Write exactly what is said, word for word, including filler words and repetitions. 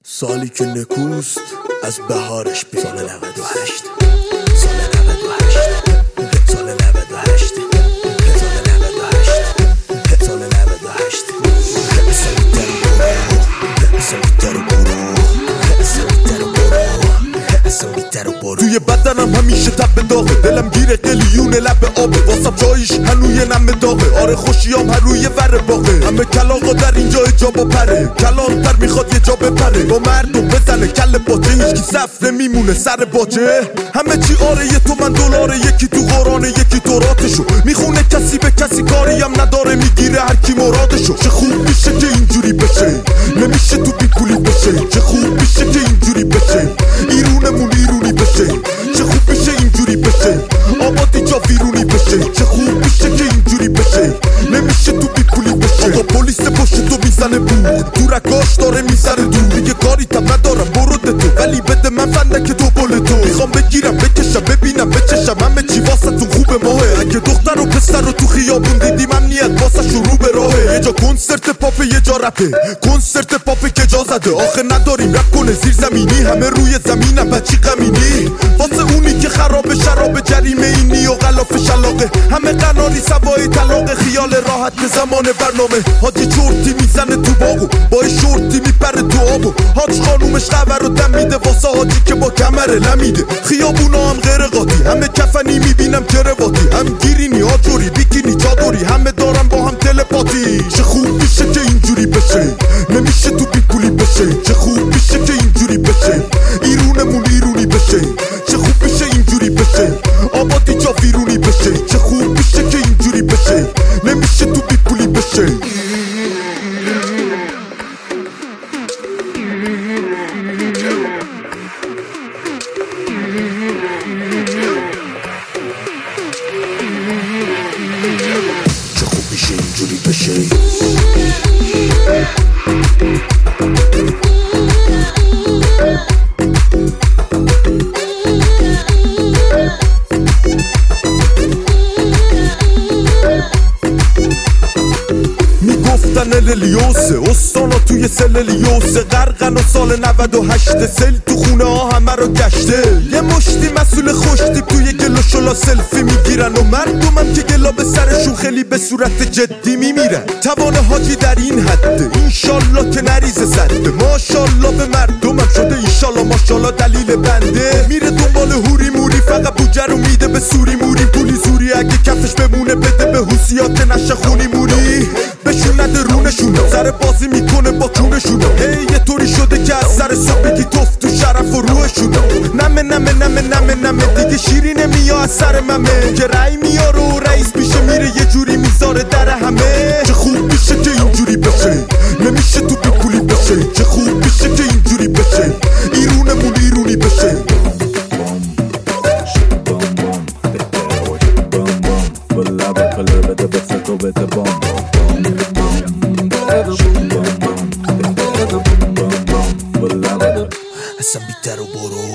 سالی که نکوست از بهارش بید. سال نود و هشت سال نود و هشت سال نود و هشت سال نود و هشت سال نود و هشت سالیتر برو سالیتر برو سالیتر برو سالیتر برو. توی بدنم همیشه تب داغه، دلم گیره قلیون لب آبه، واسم جایش هنوی نم داغه. آره خوشیام هر روی ور باغه، همه کلاغا در اینجا اجاب و پره، کلانتر میخواد یه جا بپره. با مردم بزنه کل باجه، هیچکی صف نمیمونه سر باجه. همه چی آره یه تو من دلاره، یکی تو قرآنه یکی تو راتشو میخونه، کسی به کسی کاری هم نداره، میگیره هر کی مرادشو. چه خوب میشه که اینجوری بشه، نمیشه تو بی پولی بشه. چه خوب میشه که اینجوری بشه، ایرونمون ایرونی بشه. چه خوب میشه اینجوری بشه، آبادی جا ویرونی بشه. چه خوب میشه که اینجوری بشه، نمیشه تو بی پولی بشه. آقا پلیس پشت تو میزنه بوق، تو رکاش داره میزنه دور. دیگه کاری تم ندارم برو ده تو، ولی بده من فندک تو بله تو. میخوام بگیرم بکشم ببینم بچشم، همه چی واسه تون خوبه ماهه. اگه دختر و پسر رو تو خیابون دیدیم امنیت واسه شروع به راهه. یه جا کنسرت پاپه یه جا رپه، کنسرت پاپه که جا زده. آخه نداریم رپ کنه زیر زمینی، همه روی زمینم بچی غمینی. واسه اونی که خراب شراب جریمه اینی و غلاف شلاقه، همه قناری سوای طلاق، خیال راحت به زمان برنامه. حاجی چورتی میزنه تو باغو، با شورتی میپره تو آبو. حاج خانومش خبر رو دم میده واسه حاجی که با کمره لمیده. خیابونا هم غیر قاطی، همه کفنی میبینم کرواتی، هم گیرینی آجوری بیکینی چادری، همه دارم با هم تلپاتی. چه خوب میشه که اینجوری بشه، نمیشه تو بی پولی بشه. چه خوب میشه که اینجوری بشه، ایرونمون ایرونی بشه. چه خوب میشه اینجوری بشه، آبادی جا ویرونی بشه. چه خوب میشه که اینجوری بشه، نمیشه تو بی پولی بشه. چه خوب میشه اینجوری بشه. میگفتن اللیوسه استانا توی سللیوسه، غرقن و سال نود و هشت سل تو خونه ها همه رو گشته. یه مشتی مسئول خوشتیب توی گل و شلا سلفی میگیرن، و مردمم که گلا به سرشون خیلی به صورت جدی میمیرن. توان حاجی در این حده، اینشالله که نریزه زده. ماشالله به مردمم شده اینشالله ماشالله دلیل بنده. میره دنبال هوری موری، فقط بوجه رو میده به سوری موری. پولی زوری اگه کفش بمونه بده به حوسیات نشه خونی موری. بهشون نده رونشون، سر بازی میکنه با کونشون. هی یه طوری شده که از سر صبح بگی توف تو شرف و روحشون. نمه نمه نمه نمه نمه دیگه شیرینه میا از سر ممه، که رای میاره و رئیس میشه میره یه جوری میذاره در همه. چه خوب میشه که اینجوری بشه، نمیشه تو بی پولی بشه. چه خوب میشه که اینجوری بشه، ایرونمون ایرونی بشه. اصلا بیتر و برو.